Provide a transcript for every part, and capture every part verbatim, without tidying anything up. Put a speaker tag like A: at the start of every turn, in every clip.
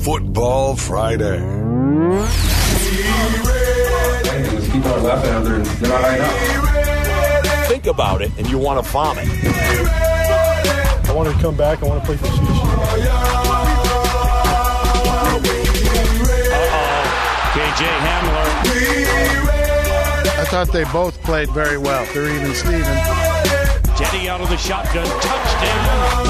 A: Football Friday.
B: Just keep on laughing at them. They're not high enough.
A: Think about it and you want to vomit.
C: I want to come back. I want to play for C S U.
D: Uh-oh. K J Hamler.
E: I thought they both played very well. They're even Steven.
D: Jetty out of the shotgun. Touchdown.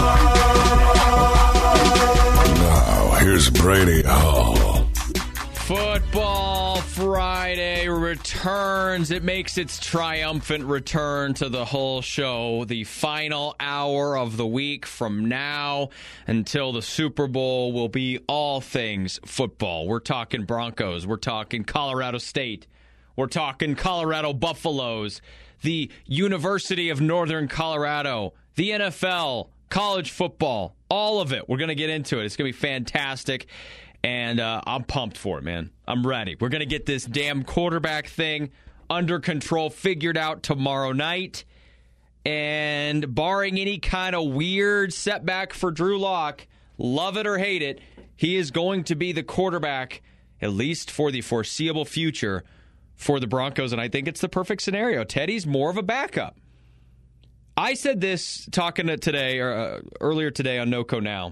A: Now, here's Brady Hall.
F: Football Friday returns. It makes its triumphant return to the whole show. The final hour of the week from now until the Super Bowl will be all things football. We're talking Broncos. We're talking Colorado State. We're talking Colorado Buffaloes. The University of Northern Colorado. The N F L. College football. All of it. We're going to get into it. It's going to be fantastic. And uh, I'm pumped for it, man. I'm ready. We're going to get this damn quarterback thing under control, figured out tomorrow night. And barring any kind of weird setback for Drew Lock, love it or hate it, he is going to be the quarterback, at least for the foreseeable future, for the Broncos. And I think it's the perfect scenario. Teddy's more of a backup. I said this talking to today or uh, earlier today on NoCo Now.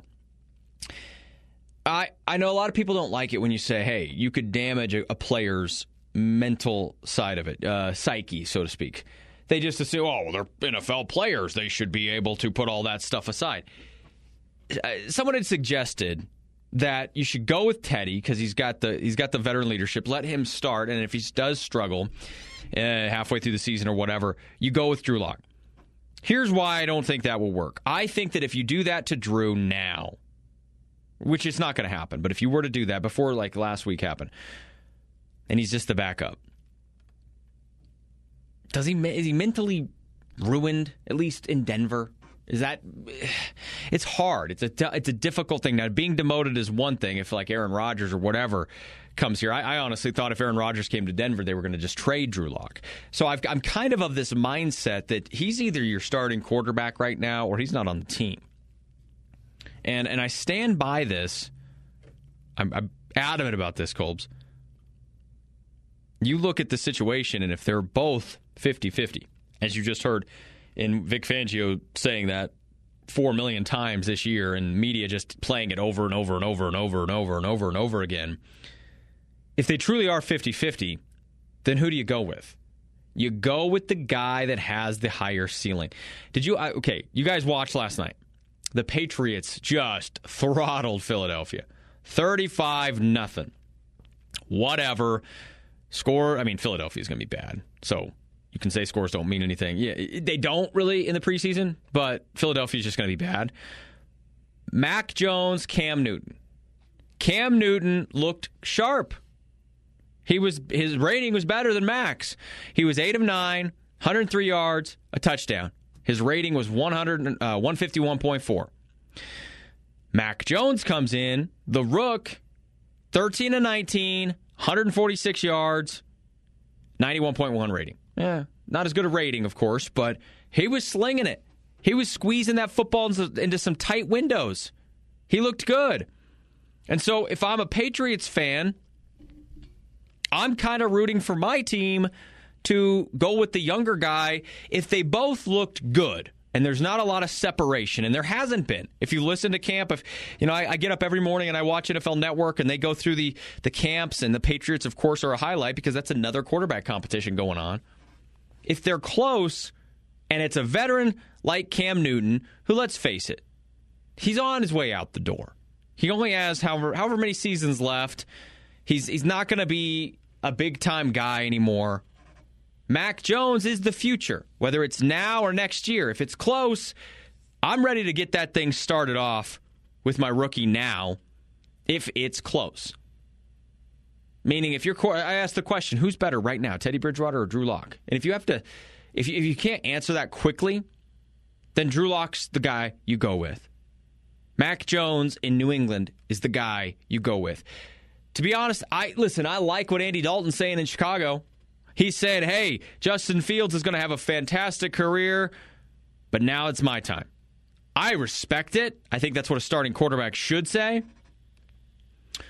F: I, I know a lot of people don't like it when you say, hey, you could damage a, a player's mental side of it, uh, psyche, so to speak. They just assume, oh, they're N F L players. They should be able to put all that stuff aside. Uh, someone had suggested that you should go with Teddy because he's got the he's got the veteran leadership. Let him start, and if he does struggle uh, halfway through the season or whatever, you go with Drew Lock. Here's why I don't think that will work. I think that if you do that to Drew now, which is not going to happen, but if you were to do that before like last week happened, and he's just the backup, does he is he mentally ruined, at least in Denver? Is that it's hard. It's a it's a difficult thing. Now, being demoted is one thing. If like Aaron Rodgers or whatever comes here, I, I honestly thought if Aaron Rodgers came to Denver, they were going to just trade Drew Lock. So I've, I'm kind of of this mindset that he's either your starting quarterback right now or he's not on the team. And and I stand by this. I'm, I'm adamant about this, Colbs. You look at the situation, and if they're both fifty-fifty, as you just heard in Vic Fangio saying that four million times this year, and media just playing it over and over and over and over and over and over and over again, if they truly are fifty-fifty, then who do you go with? You go with the guy that has the higher ceiling. Did you? Okay, you guys watched last night. The Patriots just throttled Philadelphia. thirty-five nothing. Whatever. Score, I mean, Philadelphia's going to be bad. So you can say scores don't mean anything. Yeah, they don't really in the preseason, but Philadelphia's just going to be bad. Mac Jones, Cam Newton. Cam Newton looked sharp. He was his rating was better than Mac's. He was eight of nine, one hundred three yards, a touchdown. His rating was one hundred, uh, one fifty-one point four. Mac Jones comes in, the rook, thirteen of nineteen, one hundred forty-six yards, ninety-one point one rating. Yeah, not as good a rating, of course, but he was slinging it. He was squeezing that football into some tight windows. He looked good. And so if I'm a Patriots fan, I'm kind of rooting for my team to go with the younger guy if they both looked good and there's not a lot of separation, and there hasn't been. If you listen to camp, if you know, I, I get up every morning and I watch N F L Network and they go through the, the camps, and the Patriots, of course, are a highlight because that's another quarterback competition going on. If they're close and it's a veteran like Cam Newton, who, let's face it, he's on his way out the door. He only has however however many seasons left. He's he's not going to be a big-time guy anymore. Mac Jones is the future, whether it's now or next year. If it's close, I'm ready to get that thing started off with my rookie now if it's close. Meaning, if you're, I asked the question, who's better right now, Teddy Bridgewater or Drew Lock? And if you have to, if you, if you can't answer that quickly, then Drew Lock's the guy you go with. Mac Jones in New England is the guy you go with. To be honest, I listen, I like what Andy Dalton's saying in Chicago. He said, hey, Justin Fields is going to have a fantastic career, but now it's my time. I respect it. I think that's what a starting quarterback should say.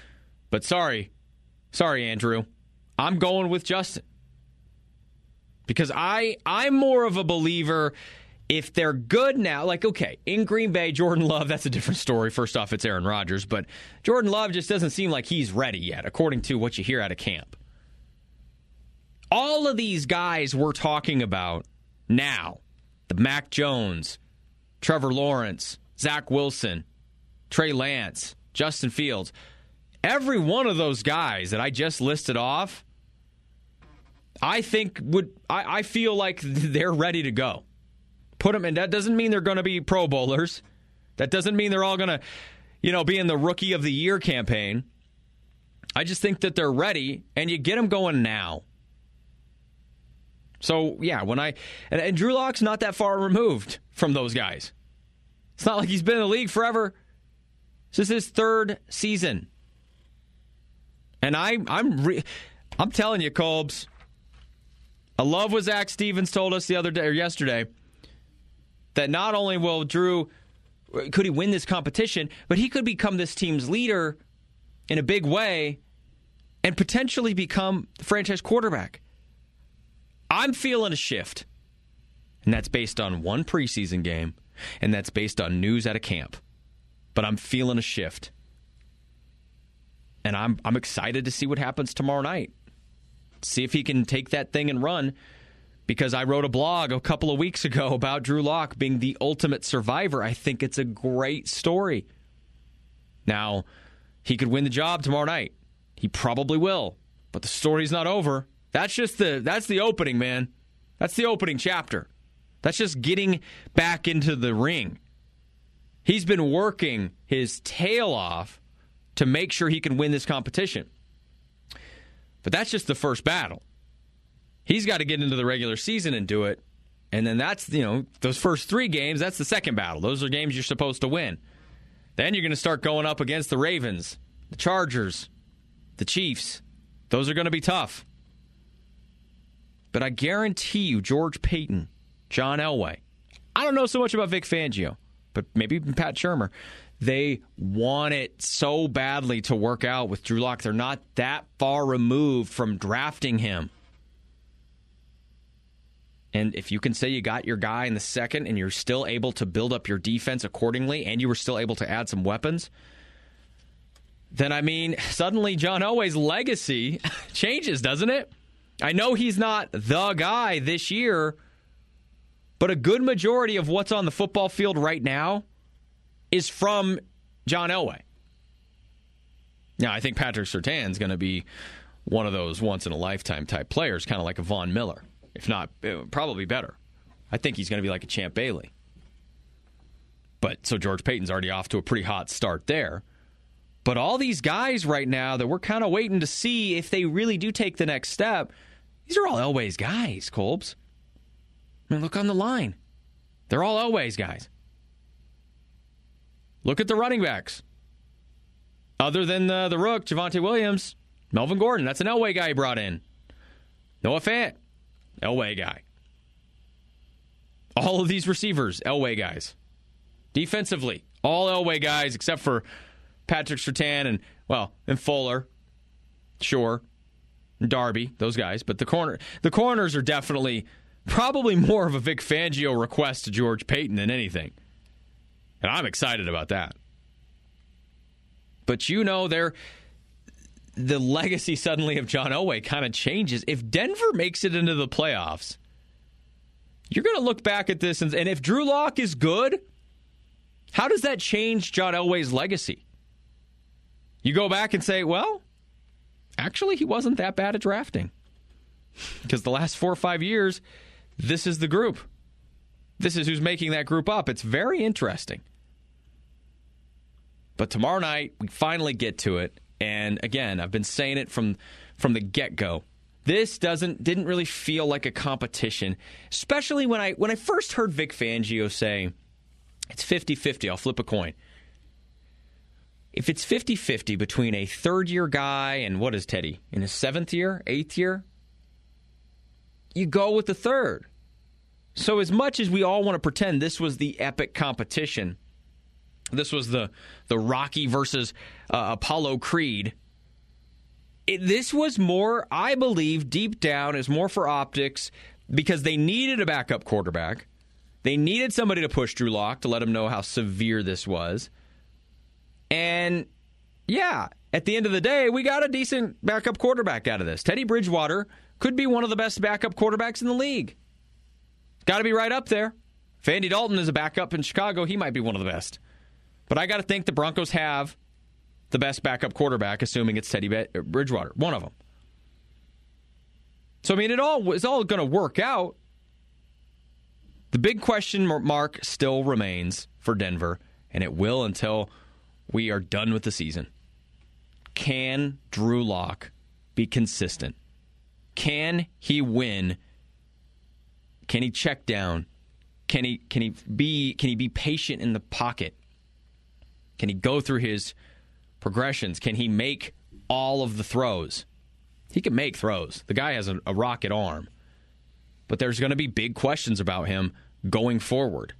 F: But sorry, sorry, Andrew. I'm going with Justin. Because I, I'm more of a believer if they're good now. Like, okay, in Green Bay, Jordan Love, that's a different story. First off, it's Aaron Rodgers. But Jordan Love just doesn't seem like he's ready yet, according to what you hear out of camp. All of these guys we're talking about now, the Mac Jones, Trevor Lawrence, Zach Wilson, Trey Lance, Justin Fields, every one of those guys that I just listed off, I think would I, I feel like they're ready to go. Put them in. That doesn't mean they're going to be Pro Bowlers. That doesn't mean they're all going to, you know, be in the Rookie of the Year campaign. I just think that they're ready, and you get them going now. So, yeah, when I and, and Drew Lock's not that far removed from those guys. It's not like he's been in the league forever. This is his third season. And I, I'm re, I'm telling you, Colbs, I love what Zach Stevens told us the other day or yesterday, that not only will Drew, could he win this competition, but he could become this team's leader in a big way and potentially become the franchise quarterback. I'm feeling a shift, and that's based on one preseason game, and that's based on news at a camp. But I'm feeling a shift, and I'm I'm excited to see what happens tomorrow night. See if he can take that thing and run, because I wrote a blog a couple of weeks ago about Drew Lock being the ultimate survivor. I think it's a great story. Now, he could win the job tomorrow night. He probably will, but the story's not over. That's just the that's the opening, man. That's the opening chapter. That's just getting back into the ring. He's been working his tail off to make sure he can win this competition. But that's just the first battle. He's got to get into the regular season and do it. And then that's, you know, those first three games, that's the second battle. Those are games you're supposed to win. Then you're going to start going up against the Ravens, the Chargers, the Chiefs. Those are going to be tough. But I guarantee you, George Paton, John Elway, I don't know so much about Vic Fangio, but maybe Pat Shurmur, they want it so badly to work out with Drew Lock. They're not that far removed from drafting him. And if you can say you got your guy in the second and you're still able to build up your defense accordingly and you were still able to add some weapons, then, I mean, suddenly John Elway's legacy changes, doesn't it? I know he's not the guy this year, but a good majority of what's on the football field right now is from John Elway. Now, I think Patrick Surtain's going to be one of those once-in-a-lifetime type players, kind of like a Von Miller. If not, probably better. I think he's going to be like a Champ Bailey. But so George Paton's already off to a pretty hot start there. But all these guys right now that we're kind of waiting to see if they really do take the next step, these are all Elway's guys, Colbs. I mean, look on the line. They're all Elway's guys. Look at the running backs. Other than the, the rook, Javonte Williams, Melvin Gordon, that's an Elway guy he brought in. Noah Fant, Elway guy. All of these receivers, Elway guys. Defensively, all Elway guys except for Patrick Surtain and, well, and Fuller. Sure. And Darby, those guys. But the corner, the corners are definitely probably more of a Vic Fangio request to George Paton than anything. And I'm excited about that. But you know, they're, the legacy suddenly of John Elway kind of changes. If Denver makes it into the playoffs, you're going to look back at this, and, and if Drew Lock is good, how does that change John Elway's legacy? You go back and say, well, actually, he wasn't that bad at drafting. Because the last four or five years, this is the group. This is who's making that group up. It's very interesting. But tomorrow night, we finally get to it. And again, I've been saying it from, from the get-go. This doesn't didn't really feel like a competition, especially when I when I first heard Vic Fangio say, it's fifty-fifty, I'll flip a coin. If it's fifty-fifty between a third-year guy and what is Teddy, in his seventh year, eighth year, you go with the third. So as much as we all want to pretend this was the epic competition, this was the, the Rocky versus uh, Apollo Creed, it, this was more, I believe, deep down, is more for optics because they needed a backup quarterback. They needed somebody to push Drew Lock to let him know how severe this was. And, yeah, at the end of the day, we got a decent backup quarterback out of this. Teddy Bridgewater could be one of the best backup quarterbacks in the league. Got to be right up there. If Andy Dalton is a backup in Chicago, he might be one of the best. But I got to think the Broncos have the best backup quarterback, assuming it's Teddy Bridgewater, one of them. So, I mean, it all is all going to work out. The big question mark still remains for Denver, and it will until we are done with the season. Can Drew Lock be consistent? Can he win? Can he check down? Can he can he be can he be patient in the pocket? Can he go through his progressions? Can he make all of the throws? He can make throws. The guy has a, a rocket arm. But there's going to be big questions about him going forward.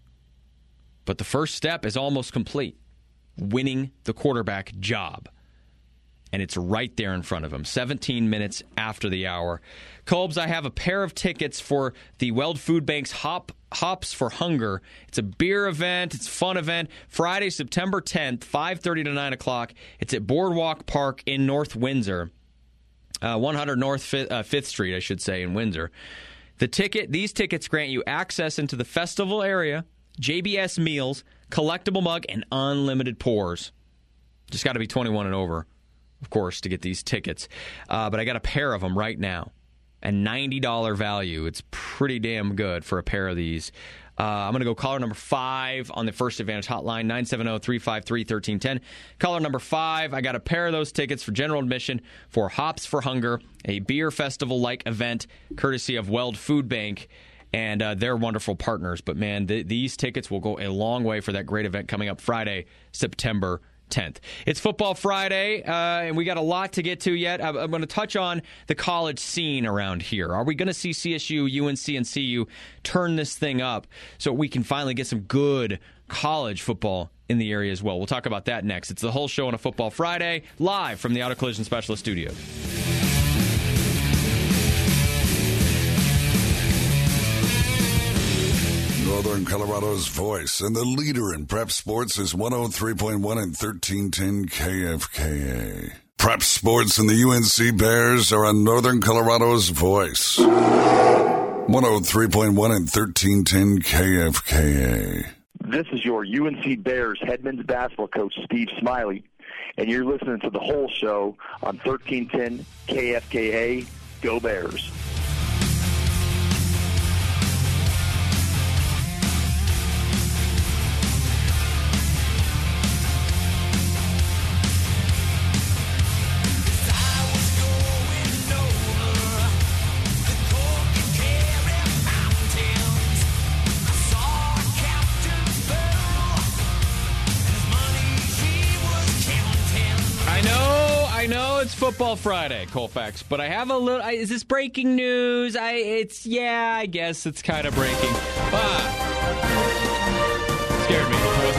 F: But the first step is almost complete. Winning the quarterback job. And it's right there in front of him. seventeen minutes after the hour. Colbs, I have a pair of tickets for the Weld Food Bank's Hop Hops for Hunger. It's a beer event. It's a fun event. Friday, September tenth, five thirty to nine o'clock. It's at Boardwalk Park in North Windsor. Uh, one hundred North fifth, uh, fifth Street, I should say, in Windsor. The ticket, these tickets grant you access into the festival area, J B S meals, collectible mug, and unlimited pours. Just got to be twenty-one and over, of course, to get these tickets. Uh, but I got a pair of them right now. A ninety dollars value. It's pretty damn good for a pair of these. Uh, I'm going to go caller number five on the First Advantage hotline, nine seven zero, three five three, one three one zero. Caller number five, I got a pair of those tickets for general admission for Hops for Hunger, a beer festival-like event courtesy of Weld Food Bank. And uh, they're wonderful partners. But, man, th- these tickets will go a long way for that great event coming up Friday, September tenth. It's Football Friday, uh, and we got a lot to get to yet. I'm, I'm going to touch on the college scene around here. Are we going to see C S U, U N C, and C U turn this thing up so we can finally get some good college football in the area as well? We'll talk about that next. It's the whole show on a Football Friday, live from the Auto Collision Specialist Studios.
A: Northern Colorado's voice and the leader in prep sports is one oh three point one and thirteen ten K F K A. Prep sports and the U N C Bears are on Northern Colorado's voice. one oh three point one and thirteen ten K F K A.
G: This is your U N C Bears head men's basketball coach, Steve Smiley, and you're listening to the whole show on thirteen ten K F K A. Go Bears.
F: It's Football Friday, Colfax, but I have a little. I, is this breaking news? I. It's yeah. I guess it's kind of breaking. Ah, scared me.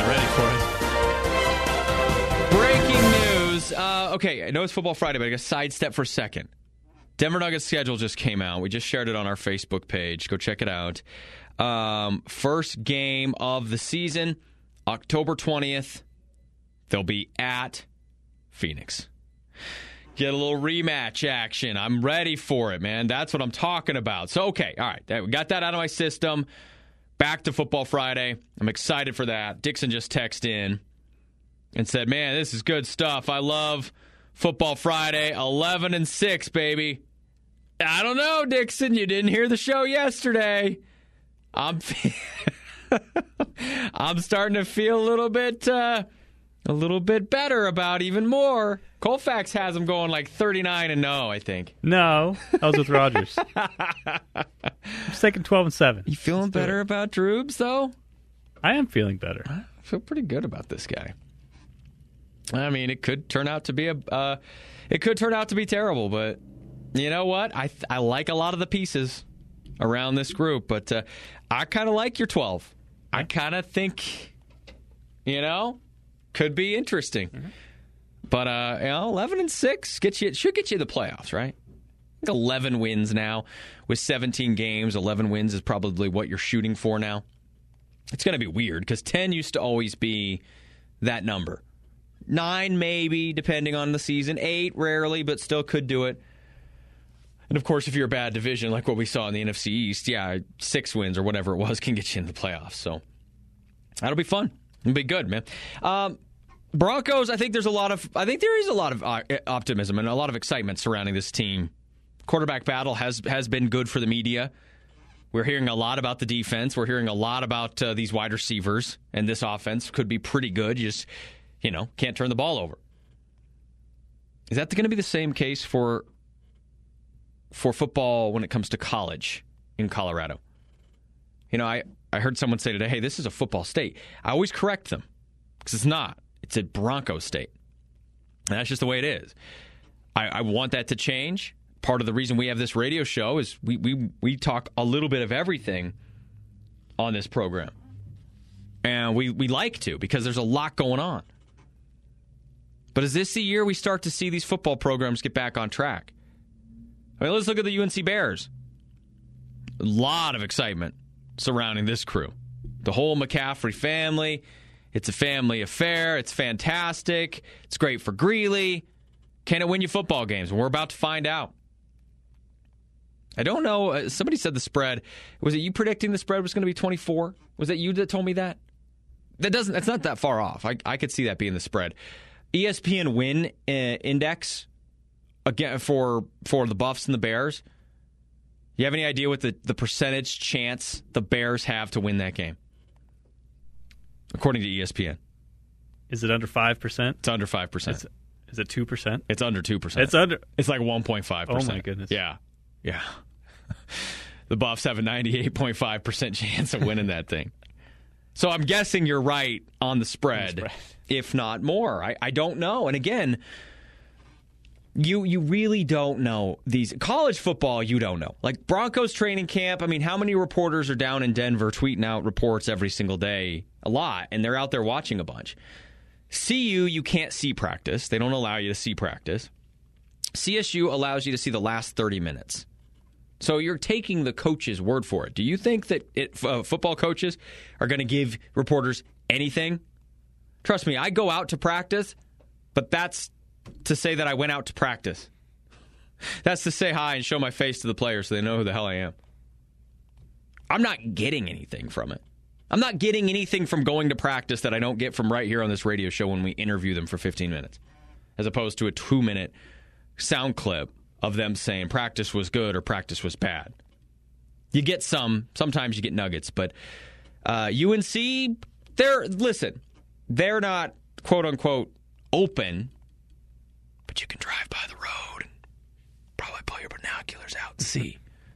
F: I wasn't ready for it. Breaking news. Uh, okay, I know it's Football Friday, but I got to sidestep for a second. Denver Nuggets schedule just came out. We just shared it on our Facebook page. Go check it out. Um, first game of the season, October twentieth. They'll be at Phoenix. Get a little rematch action. I'm ready for it, man. That's what I'm talking about. So, okay, all right. We got that out of my system. Back to Football Friday. I'm excited for that. Dixon just texted in and said, man, this is good stuff. I love Football Friday. eleven and six, baby. I don't know, Dixon. You didn't hear the show yesterday. I'm, I'm starting to feel a little bit... Uh, A little bit better about even more. Colfax has him going like thirty-nine and oh, I think.
H: No, I was with Rogers. I'm just taking twelve and seven.
F: You feeling Let's better about Droobs, though?
H: I am feeling better.
F: I feel pretty good about this guy. I mean, it could turn out to be a, uh, it could turn out to be terrible, but you know what? I th- I like a lot of the pieces around this group, but uh, I kind of like your twelve. I kind of think, you know. Could be interesting. Mm-hmm. But uh, you know, eleven and six gets you, should get you the playoffs, right? I think eleven wins now with seventeen games. eleven wins is probably what you're shooting for now. It's going to be weird because ten used to always be that number. Nine maybe, depending on the season. Eight rarely, but still could do it. And, of course, if you're a bad division like what we saw in the N F C East, yeah, six wins or whatever it was can get you in the playoffs. So that'll be fun. It'll be good, man. Um, Broncos, I think there's a lot of, I think there is a lot of uh, optimism and a lot of excitement surrounding this team. Quarterback battle has has been good for the media. We're hearing a lot about the defense. We're hearing a lot about uh, these wide receivers, and this offense could be pretty good. You just, you know, can't turn the ball over. Is that going to be the same case for for football when it comes to college in Colorado? You know, I, I heard someone say today, hey, this is a football state. I always correct them because it's not. It's a Bronco state. And that's just the way it is. I, I want that to change. Part of the reason we have this radio show is we, we, we talk a little bit of everything on this program. And we, we like to because there's a lot going on. But is this the year we start to see these football programs get back on track? I mean, let's look at the U N C Bears. A lot of excitement surrounding this crew. The whole McCaffrey family. It's a family affair. It's fantastic. It's great for Greeley. Can it win you football games? We're about to find out. I don't know. Uh, somebody said the spread. Was it you predicting the spread was going to be twenty-four? Was that you that told me that? That doesn't. That's not that far off. I, I could see that being the spread. E S P N win uh, index again for for the Buffs and the Bears. You have any idea what the, the percentage chance the Bears have to win that game? According to E S P N.
H: Is it under five percent?
F: It's under five percent.
H: Is, is it two percent?
F: It's under two percent.
H: It's under.
F: It's like one point five percent.
H: Oh, my goodness.
F: Yeah. Yeah. The Buffs have a ninety-eight point five percent chance of winning that thing. So I'm guessing you're right on the spread,
H: the spread.
F: if not more. I, I don't know. And again, you you really don't know these. College football, you don't know. Like Broncos training camp, I mean, how many reporters are down in Denver tweeting out reports every single day? A lot. And they're out there watching a bunch. C U, you can't see practice. They don't allow you to see practice. C S U allows you to see the last thirty minutes. So you're taking the coach's word for it. Do you think that it, uh, football coaches are going to give reporters anything? Trust me, I go out to practice, but that's to say that I went out to practice. That's to say hi and show my face to the players so they know who the hell I am. I'm not getting anything from it. I'm not getting anything from going to practice that I don't get from right here on this radio show when we interview them for fifteen minutes, as opposed to a two-minute sound clip of them saying practice was good or practice was bad. You get some. Sometimes you get nuggets. But uh, U N C, they're, listen, they're not, quote-unquote, open, but you can drive by the road and probably pull your binoculars out and see.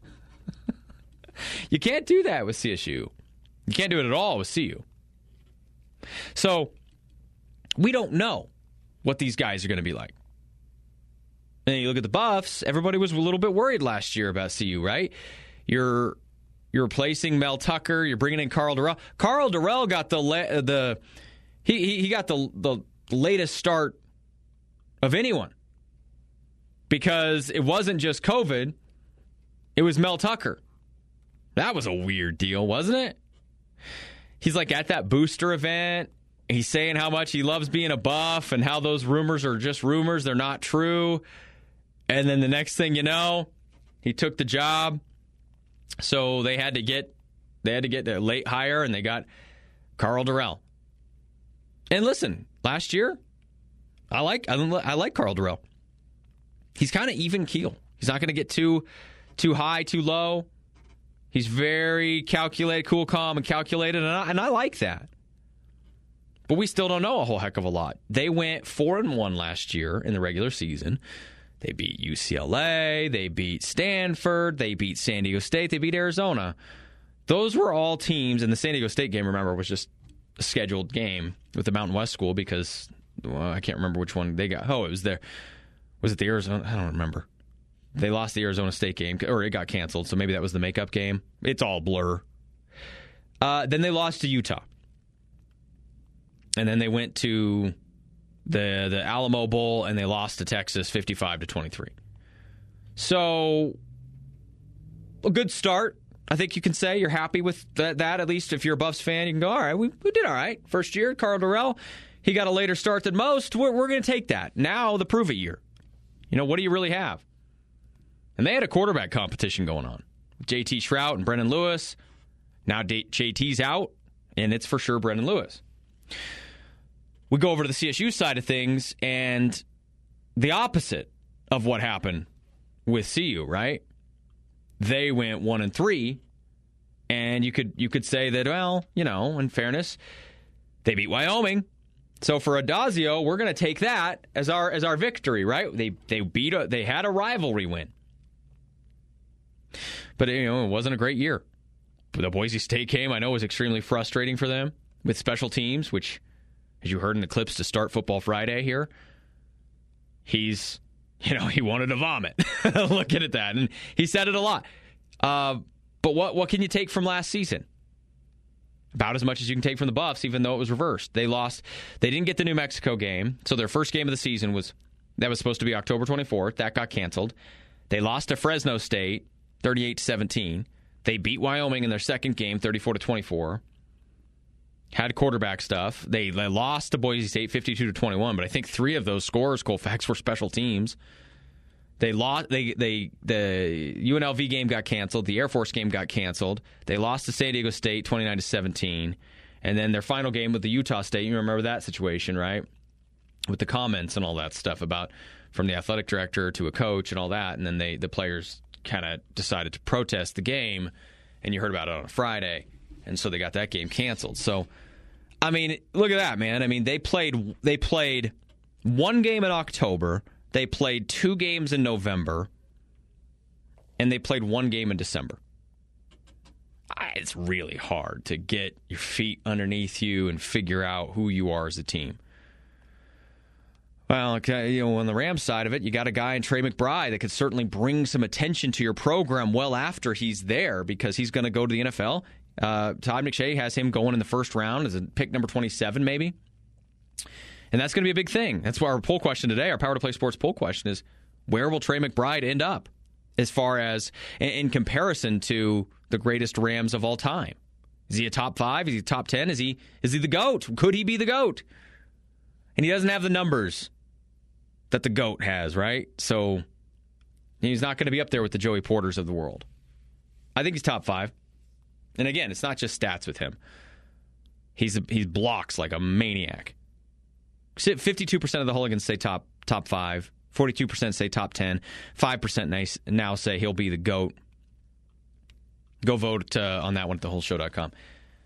F: You can't do that with C S U. You can't do it at all with C U. So we don't know what these guys are going to be like. And you look at the Buffs, everybody was a little bit worried last year about C U, right? You're you're replacing Mel Tucker, you're bringing in Carl Durrell. Carl Durrell got the the he he got the the latest start of anyone. Because it wasn't just COVID, it was Mel Tucker. That was a weird deal, wasn't it? He's like at that booster event. He's saying how much he loves being a Buff and how those rumors are just rumors. They're not true. And then the next thing you know, he took the job. So they had to get they had to get a late hire, and they got Carl Durrell. And listen, last year, I like I like Carl Durrell. He's kind of even keel. He's not going to get too too high, too low. He's very calculated, cool, calm, and calculated, and I, and I like that. But we still don't know a whole heck of a lot. They went four and one last year in the regular season. They beat U C L A. They beat Stanford. They beat San Diego State. They beat Arizona. Those were all teams, and the San Diego State game, remember, was just a scheduled game with the Mountain West school because well, I can't remember which one they got. Oh, it was there. Was it the Arizona? I don't remember. They lost the Arizona State game, or it got canceled, so maybe that was the makeup game. It's all blur. Uh, then they lost to Utah. And then they went to the the Alamo Bowl, and they lost to Texas fifty-five to twenty-three. So, a good start. I think you can say you're happy with that, that. At least if you're a Buffs fan, you can go, all right, we, we did all right. First year, Karl Dorrell, he got a later start than most. We're, we're going to take that. Now, the prove-it year. You know, what do you really have? And they had a quarterback competition going on. J T Shrout and Brendan Lewis. Now J T's out, and it's for sure Brendan Lewis. We go over to the C S U side of things, and the opposite of what happened with C U, right? They went one and three, and you could you could say that, well, you know, in fairness, they beat Wyoming. So for Adazio, we're going to take that as our as our victory, right? They they beat a, they had a rivalry win, but you know it wasn't a great year. The Boise State game, I know, was extremely frustrating for them with special teams, which, as you heard in the clips to start Football Friday here, he's. You know, he wanted to vomit looking at that. And he said it a lot. Uh, but what what can you take from last season? About as much as you can take from the Buffs, even though it was reversed. They lost. They didn't get the New Mexico game. So their first game of the season was, that was supposed to be October twenty-fourth. That got canceled. They lost to Fresno State, thirty-eight to seventeen. They beat Wyoming in their second game, thirty-four to twenty-four. Had quarterback stuff. They, they lost to Boise State fifty-two to twenty-one, but I think three of those scores, Colfax, were special teams. They lost. They they the U N L V game got canceled. The Air Force game got canceled. They lost to San Diego State twenty-nine to seventeen, and then their final game with the Utah State. You remember that situation, right? With the comments and all that stuff about from the athletic director to a coach and all that, and then they the players kind of decided to protest the game, and you heard about it on a Friday, and so they got that game canceled. So. I mean, look at that, man. I mean, they played they played one game in October, they played two games in November, and they played one game in December. It's really hard to get your feet underneath you and figure out who you are as a team. Well, okay, you know, on the Rams side of it, you got a guy in Trey McBride that could certainly bring some attention to your program well after he's there because he's going to go to the N F L. Uh, Todd McShay has him going in the first round as a pick number twenty-seven, maybe. And that's going to be a big thing. That's why our poll question today, our Power to Play Sports poll question is, where will Trey McBride end up as far as in, in comparison to the greatest Rams of all time? Is he a top five? Is he top ten? Is he is he the GOAT? Could he be the GOAT? And he doesn't have the numbers that the GOAT has, right? So he's not going to be up there with the Joey Porters of the world. I think he's top five. And again, it's not just stats with him. He's a, he blocks like a maniac. fifty-two percent of the hooligans say top top five. forty-two percent say top ten. five percent now say he'll be the GOAT. Go vote uh, on that one at the whole show dot com.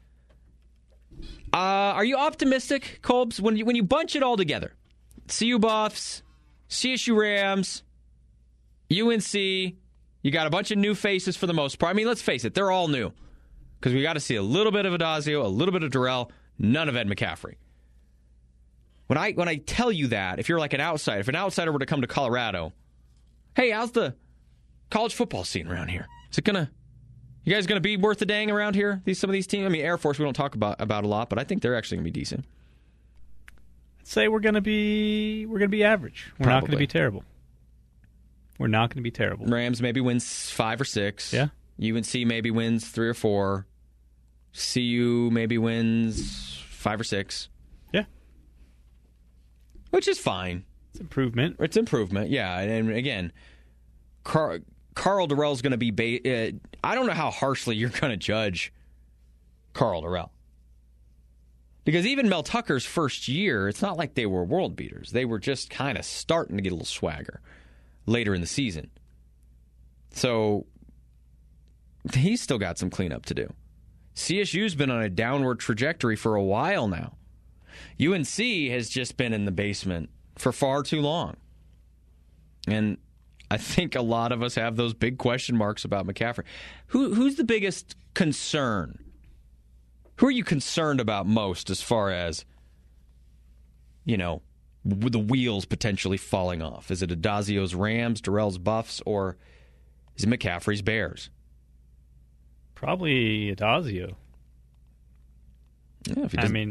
F: Uh, are you optimistic, Colbs, when you, when you bunch it all together? C U Buffs, C S U Rams, U N C, you got a bunch of new faces for the most part. I mean, let's face it, they're all new. Because we got to see a little bit of Adazio, a little bit of Dorrell, none of Ed McCaffrey. When I when I tell you that, if you're like an outsider, if an outsider were to come to Colorado, hey, how's the college football scene around here? Is it gonna, you guys gonna be worth the dang around here? These some of these teams. I mean, Air Force we don't talk about about a lot, but I think they're actually gonna be decent.
H: I'd say we're gonna be we're gonna be average. We're Probably. not gonna be terrible. We're not gonna be terrible.
F: Rams maybe wins five or six.
H: Yeah.
F: U N C maybe wins three or four. C U maybe wins five or six.
H: Yeah.
F: Which is fine.
H: It's improvement.
F: It's improvement, yeah. And again, Car- Karl Dorrell's going to be... Ba- uh, I don't know how harshly you're going to judge Karl Dorrell. Because even Mel Tucker's first year, it's not like they were world beaters. They were just kind of starting to get a little swagger later in the season. So... he's still got some cleanup to do. C S U's been on a downward trajectory for a while now. U N C has just been in the basement for far too long. And I think a lot of us have those big question marks about McCaffrey. Who, who's the biggest concern? Who are you concerned about most as far as, you know, the wheels potentially falling off? Is it Adazio's Rams, Dorrell's Buffs, or is it McCaffrey's Bears?
H: Probably Adazio.
F: Yeah, if he
H: I mean,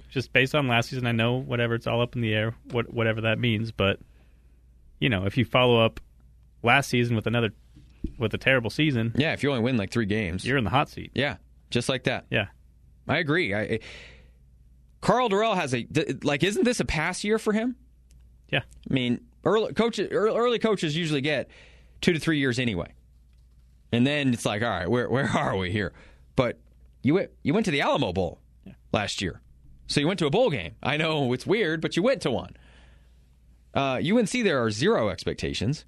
H: just based on last season. I know whatever, it's all up in the air, what, whatever that means. But, you know, if you follow up last season with another, with a terrible season.
F: Yeah, if you only win like three games.
H: You're in the hot seat.
F: Yeah, just like that.
H: Yeah.
F: I agree. I, I, Karl Dorrell has a, like, isn't this a pass year for him?
H: Yeah.
F: I mean, early coaches, early coaches usually get two to three years anyway. And then it's like, all right, where where are we here? But you went, you went to the Alamo Bowl yeah. last year. So you went to a bowl game. I know it's weird, but you went to one. Uh, U N C, there are zero expectations.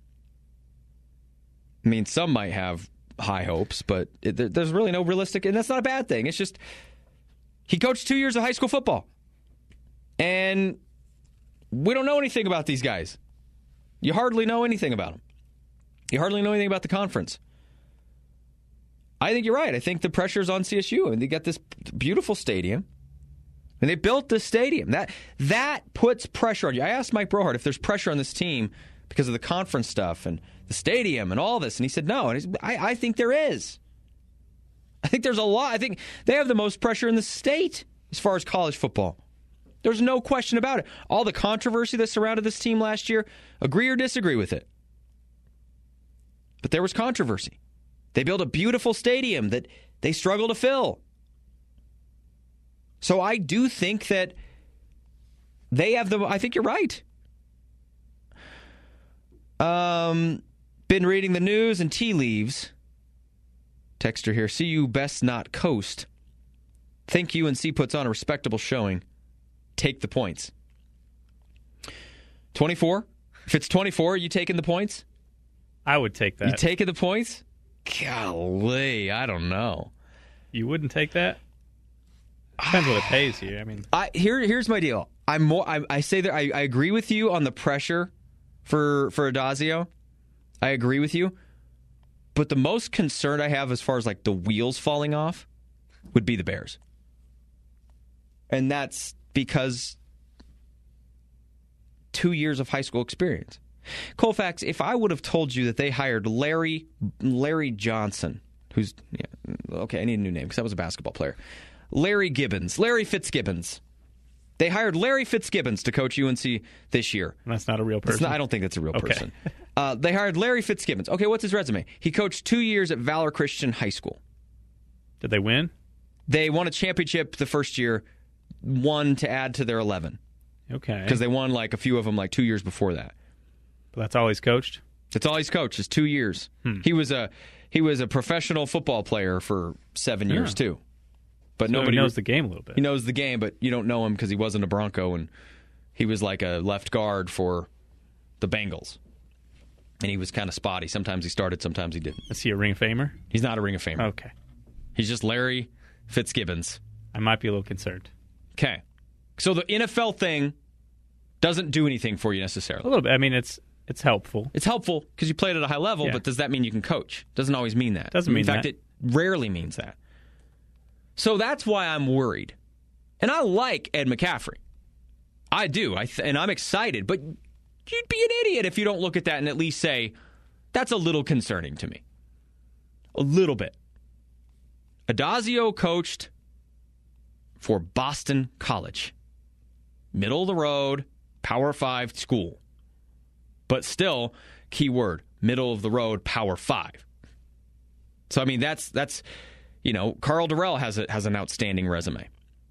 F: I mean, some might have high hopes, but it, there, there's really no realistic, and that's not a bad thing. It's just he coached two years of high school football. And we don't know anything about these guys. You hardly know anything about them. You hardly know anything about the conference. I think you're right. I think the pressure's on C S U. And they got this beautiful stadium. And they built this stadium. That that puts pressure on you. I asked Mike Brohart if there's pressure on this team because of the conference stuff and the stadium and all this. And he said no. And he, I, I think there is. I think there's a lot. I think they have the most pressure in the state as far as college football. There's no question about it. All the controversy that surrounded this team last year, agree or disagree with it. But there was controversy. They built a beautiful stadium that they struggle to fill. So I do think that they have the... I think you're right. Um, been reading the news and tea leaves. Texter here. See you best not coast. Think U N C puts on a respectable showing. Take the points. twenty-four? If it's twenty-four, are you taking the points?
H: I would take that.
F: You taking the points? Golly, I don't know.
H: You wouldn't take that? Depends what it pays you. I mean,
F: I, here, here's my deal. I'm more. I, I say that I, I agree with you on the pressure for for Addazio. I agree with you, but the most concern I have as far as like the wheels falling off would be the Bears, and that's because two years of high school experience. Colfax, if I would have told you that they hired Larry Larry Johnson, who's yeah, okay, I need a new name because that was a basketball player. Larry Gibbons, Larry Fitzgibbons. They hired Larry Fitzgibbons to coach U N C this year.
H: That's not a real person.
F: Not, I don't think that's a real
H: okay.
F: person. Uh, they hired Larry Fitzgibbons. Okay, what's his resume? He coached two years at Valor Christian High School.
H: Did they win?
F: They won a championship the first year, one to add to their eleven.
H: Okay.
F: Because they won like a few of them like two years before that.
H: But that's all he's coached?
F: That's all he's coached is two years. Hmm. He was a he was a professional football player for seven yeah. years too. But
H: so
F: nobody
H: he knows the game a little bit.
F: He knows the game, but you don't know him because he wasn't a Bronco and he was like a left guard for the Bengals. And he was kind of spotty. Sometimes he started, sometimes he didn't.
H: Is he a Ring of Famer?
F: He's not a Ring of Famer.
H: Okay.
F: He's just Larry Fitzgibbons.
H: I might be a little concerned.
F: Okay. So the N F L thing doesn't do anything for you necessarily.
H: A little bit. I mean, it's it's helpful.
F: It's helpful because you played at a high level, yeah. but does that mean you can coach? Doesn't always mean that.
H: Doesn't mean
F: In fact,
H: that.
F: it rarely means that. So that's why I'm worried. And I like Ed McCaffrey. I do. I th- and I'm excited. But you'd be an idiot if you don't look at that and at least say, that's a little concerning to me. A little bit. Addazio coached for Boston College. Middle of the road, Power Five school. But still, key word, middle of the road, Power Five. So, I mean, that's... that's You know, Karl Dorrell has a, has an outstanding resume.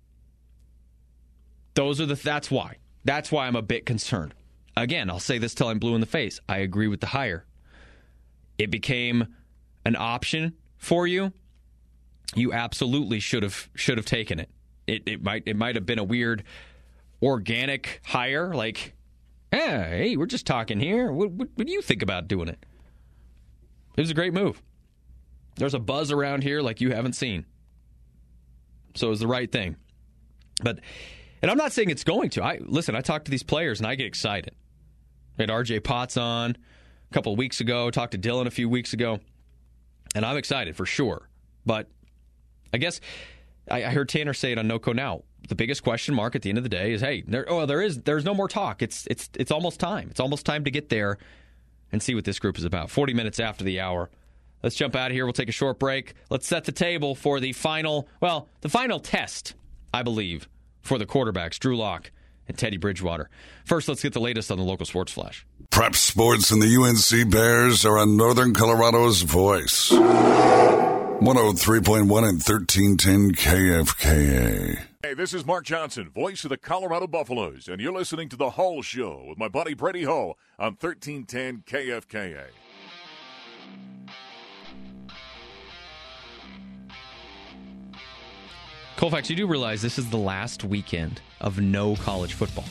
F: Those are the. That's why. That's why I'm a bit concerned. Again, I'll say this till I'm blue in the face. I agree with the hire. It became an option for you. You absolutely should have should have taken it. It it might it might have been a weird organic hire, like, eh, hey, we're just talking here. What, what, what do you think about doing it? It was a great move. There's a buzz around here like you haven't seen. So it was the right thing. But, and I'm not saying it's going to. I Listen, I talk to these players and I get excited. I had R J Potts on a couple of weeks ago, talked to Dylan a few weeks ago, and I'm excited for sure. But I guess I, I heard Tanner say it on NoCo Now. The biggest question mark at the end of the day is, hey, there, oh, there is there's no more talk. It's it's it's almost time. It's almost time to get there and see what this group is about. forty minutes after the hour. Let's jump out of here. We'll take a short break. Let's set the table for the final, well, the final test, I believe, for the quarterbacks, Drew Lock and Teddy Bridgewater. First, let's get the latest on the local sports flash.
A: Prep Sports and the U N C Bears are on Northern Colorado's voice. one oh three point one and thirteen ten K F K A.
I: Hey, this is Mark Johnson, voice of the Colorado Buffaloes, and you're listening to The Hull Show with my buddy Brady Hull on thirteen ten K F K A.
F: Colfax, you do realize this is the last weekend of no college football.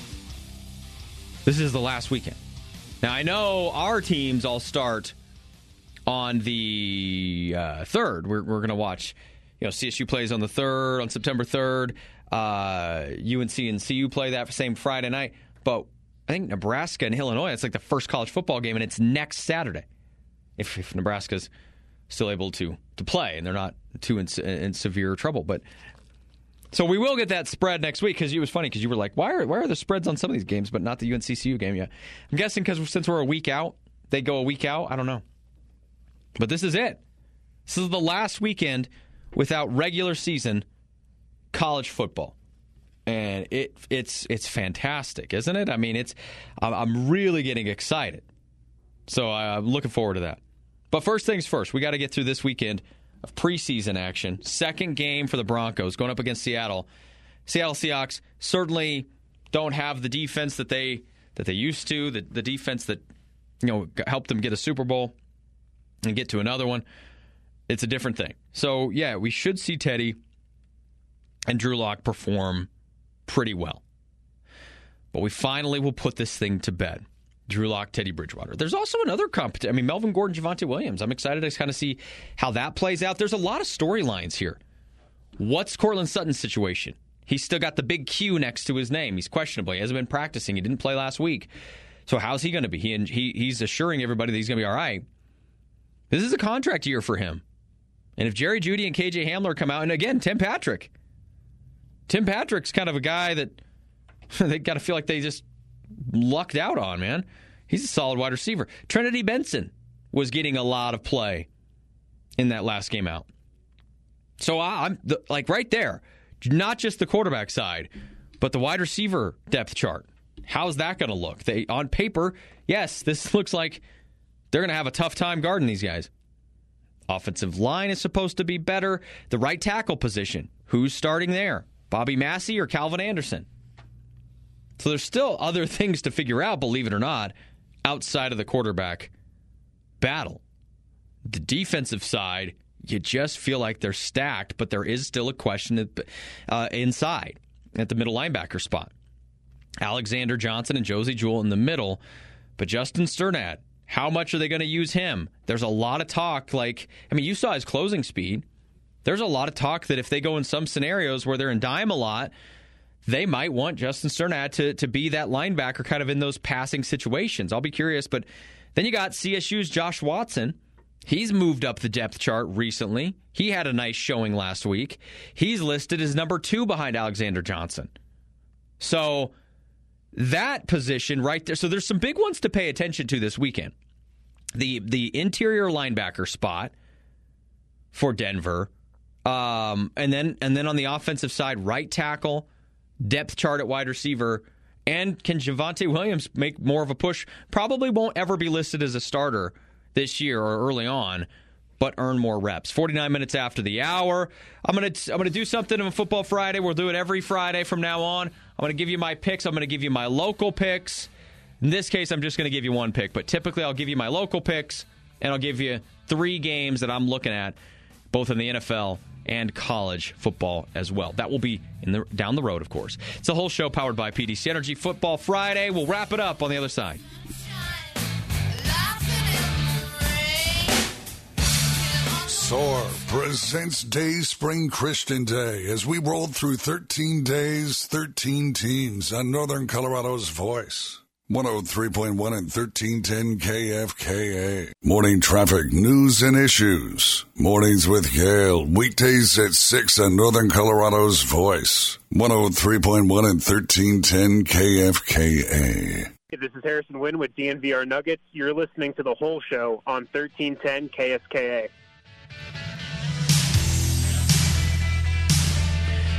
F: This is the last weekend. Now, I know our teams all start on the uh, third. We're, we're going to watch, you know, C S U plays on the third, on September third. Uh, U N C and C U play that same Friday night. But I think Nebraska and Illinois, it's like the first college football game, and it's next Saturday. If, if Nebraska's still able to to play and they're not too in, in severe trouble. But so we will get that spread next week, because it was funny because you were like, why are why are the spreads on some of these games but not the U N C C U game yet? I'm guessing because since we're a week out, they go a week out. I don't know. But this is it. This is the last weekend without regular season college football. And it it's it's fantastic, isn't it? I mean, it's I'm really getting excited. So I'm looking forward to that. But first things first, we got to get through this weekend of preseason action. Second game for the Broncos going up against Seattle. Seattle Seahawks certainly don't have the defense that they that they used to, the, the defense that, you know, helped them get a Super Bowl and get to another one. It's a different thing. So, yeah, we should see Teddy and Drew Lock perform pretty well. But we finally will put this thing to bed. Drew Lock, Teddy Bridgewater. There's also another competition. I mean, Melvin Gordon, Javonte Williams. I'm excited to kind of see how that plays out. There's a lot of storylines here. What's Cortland Sutton's situation? He's still got the big Q next to his name. He's questionable. He hasn't been practicing. He didn't play last week. So how's he going to be? He, he He's assuring everybody that he's going to be all right. This is a contract year for him. And if Jerry Jeudy and K J Hamler come out, and again, Tim Patrick. Tim Patrick's kind of a guy that they got to feel like they just lucked out on, man. He's a solid wide receiver. Trinity Benson was getting a lot of play in that last game out. So I'm the, like right there, not just the quarterback side, but the wide receiver depth chart. How's that going to look? They on paper, yes, this looks like they're going to have a tough time guarding these guys. Offensive line is supposed to be better. The right tackle position, who's starting there? Bobby Massey or Calvin Anderson? So there's still other things to figure out, believe it or not, outside of the quarterback battle. The defensive side, you just feel like they're stacked, but there is still a question uh, inside at the middle linebacker spot. Alexander Johnson and Josie Jewell in the middle, but Justin Sternad, how much are they going to use him? There's a lot of talk, like, I mean, you saw his closing speed. There's a lot of talk that if they go in some scenarios where they're in dime a lot, they might want Justin Sternad to, to be that linebacker kind of in those passing situations. I'll be curious. But then you got C S U's Josh Watson. He's moved up the depth chart recently. He had a nice showing last week. He's listed as number two behind Alexander Johnson. So that position right there. So there's some big ones to pay attention to this weekend. The, the interior linebacker spot for Denver. Um, and then and then on the offensive side, right tackle, depth chart at wide receiver, and can Javonte Williams make more of a push? Probably won't ever be listed as a starter this year or early on, but earn more reps. forty-nine minutes after the hour. I'm gonna I'm gonna do something on Football Friday. We'll do it every Friday from now on. I'm gonna give you my picks. I'm gonna give you my local picks. In this case, I'm just gonna give you one pick, but typically I'll give you my local picks, and I'll give you three games that I'm looking at, both in the N F L and college football as well. That will be in the down the road, of course. It's a whole show powered by P D C Energy. Football Friday. We'll wrap it up on the other side.
A: S O A R presents Day Spring Christian Day as we roll through thirteen days, thirteen teams on Northern Colorado's voice. one oh three point one and thirteen ten K F K A. Morning traffic, news, and issues. Mornings with Gail. Weekdays at six on Northern Colorado's voice. one oh three point one and thirteen ten K F K A.
J: Hey, this is Harrison Wynn with D N V R Nuggets. You're listening to The Whole Show on thirteen ten K F K A.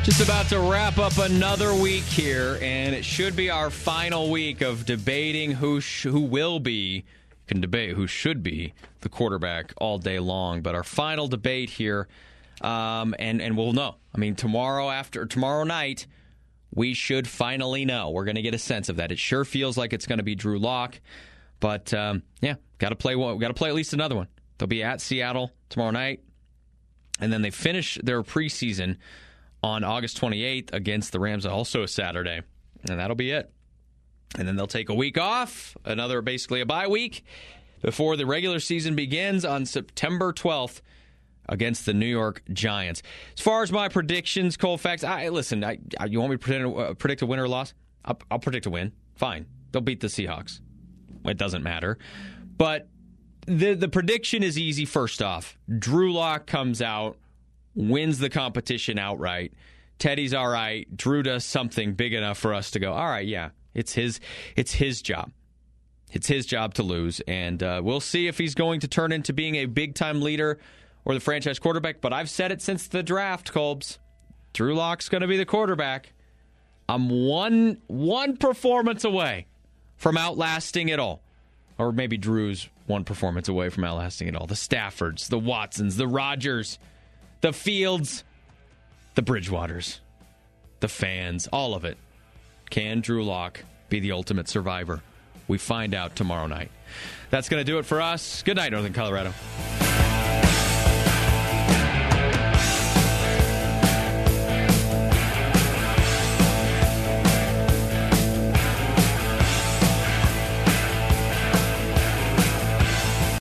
F: Just about to wrap up another week here, and it should be our final week of debating who sh- who will be, you can debate who should be the quarterback all day long, but our final debate here, um, and, and we'll know. I mean, tomorrow after tomorrow night, we should finally know. We're going to get a sense of that. It sure feels like it's going to be Drew Lock, but um, yeah, got to play one. Got to play at least another one. They'll be at Seattle tomorrow night, and then they finish their preseason on August twenty-eighth against the Rams, also a Saturday, and that'll be it. And then they'll take a week off, another basically a bye week, before the regular season begins on September twelfth against the New York Giants. As far as my predictions, Colfax, I listen. I, I, you want me to predict, uh, predict a win or a loss? I'll, I'll predict a win. Fine, they'll beat the Seahawks. It doesn't matter, but the the prediction is easy. First off, Drew Lock comes out, wins the competition outright. Teddy's all right. Drew does something big enough for us to go, all right, yeah, it's his it's his job. It's his job to lose. And uh, we'll see if he's going to turn into being a big-time leader or the franchise quarterback. But I've said it since the draft, Colbs. Drew Lock's going to be the quarterback. I'm one one performance away from outlasting it all. Or maybe Drew's one performance away from outlasting it all. The Staffords, the Watsons, the Rodgers, the Fields, the Bridgewaters, the fans, all of it. Can Drew Lock be the ultimate survivor? We find out tomorrow night. That's going to do it for us. Good night, Northern Colorado.